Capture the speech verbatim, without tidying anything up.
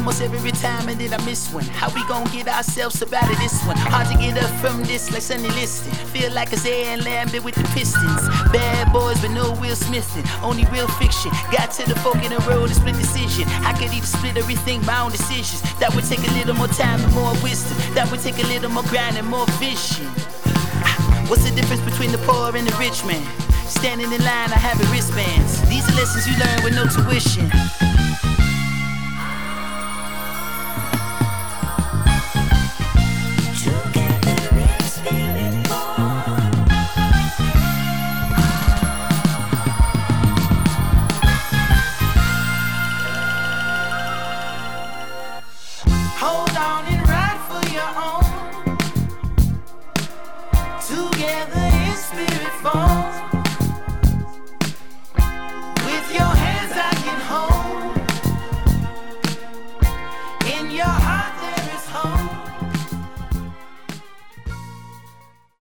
almost every time and then I miss one. How we gon' get ourselves up out of this one? Hard to get up from this like Sonny Liston. Feel like a Zaire and Lambert with the Pistons. Bad boys but no Will Smithin'. Only real fiction. Got to the fork in the road, a split decision. I could either split or rethink my own decisions. That would take a little more time and more wisdom. That would take a little more grind and more vision. What's the difference between the poor and the rich man? Standing in line, I have wristbands. These are lessons you learn with no tuition. Hold on and ride for your own. Together in spirit form.